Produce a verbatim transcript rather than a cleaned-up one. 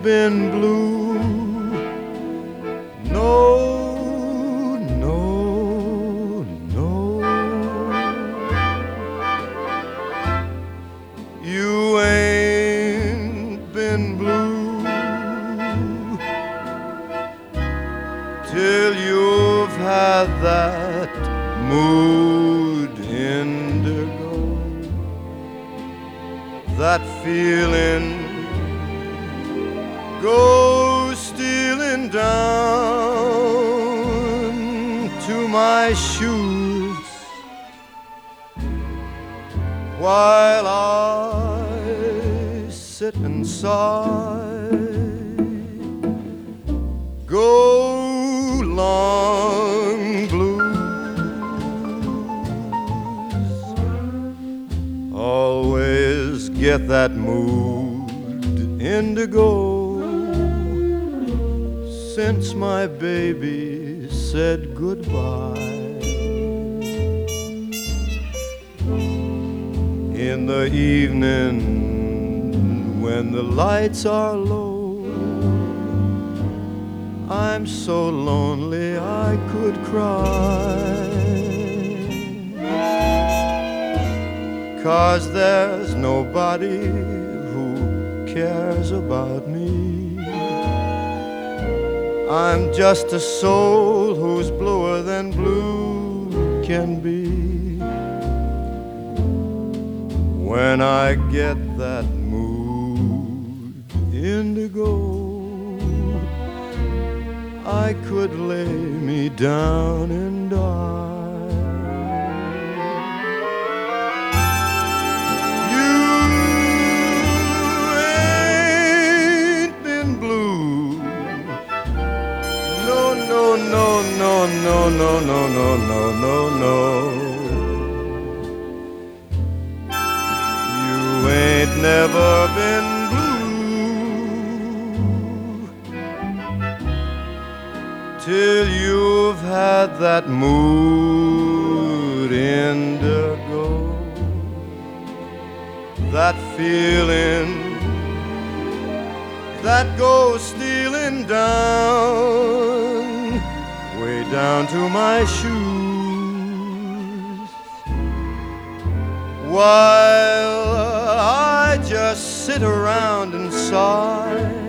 been blue. No, no, no. You ain't been blue till you've had that mood indigo, that feeling goes stealing down to my shoes while I sit and sigh. Go long blues, always get that mood indigo since my baby said goodbye. In the evening when the lights are low, I'm so lonely I could cry, 'cause there's nobody who cares about me. I'm just a soul who's bluer than blue can be. When I get that mood indigo, I could lay me down and die. You ain't been blue. No, no, no, no, no, no, no, no, no, no, no. You ain't never been till you've had that mood indigo, that feeling that goes stealing down, way down to my shoes, while I just sit around and sigh.